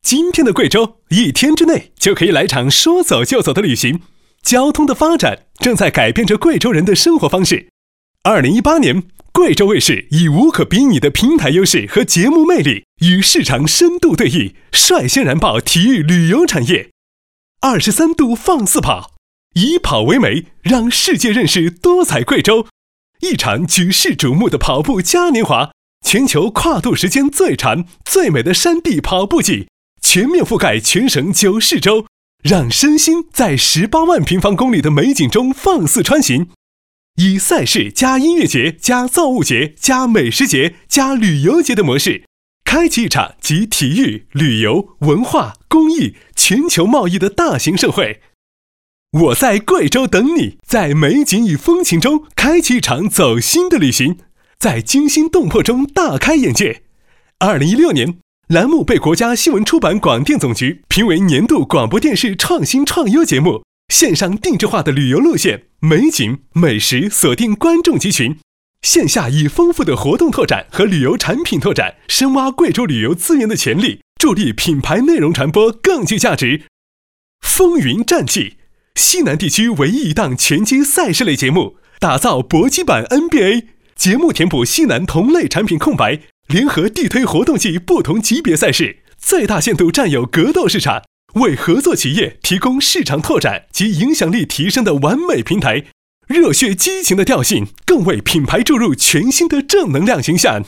今天的贵州1天之内就可以来场说走就走的旅行。交通的发展正在改变着贵州人的生活方式。2018年，贵州卫视以无可比拟的平台优势和节目魅力与市场深度对弈，率先燃爆体育旅游产业。23度放肆跑，以跑为媒，让世界认识多彩贵州。一场举世瞩目的跑步嘉年华，全球跨度时间最长、最美的山地跑步季，全面覆盖全省9市州，让身心在18万平方公里的美景中放肆穿行。以赛事加音乐节加造物节加美食节加旅游节的模式，开启一场集体育、旅游、文化、公益、全球贸易的大型盛会。我在贵州等你，在美景与风情中开启一场走心的旅行，在惊心动魄中大开眼界。2016年，栏目被国家新闻出版广电总局评为年度广播电视创新创优节目，线上定制化的旅游路线、美景、美食锁定观众集群，线下以丰富的活动拓展和旅游产品拓展，深挖贵州旅游资源的潜力，助力品牌内容传播更具价值。风云战绩，西南地区唯一一档拳击赛事类节目，打造搏击版 NBA， 节目填补西南同类产品空白，联合地推活动季不同级别赛事，最大限度占有格斗市场，为合作企业提供市场拓展及影响力提升的完美平台。热血激情的调性，更为品牌注入全新的正能量形象。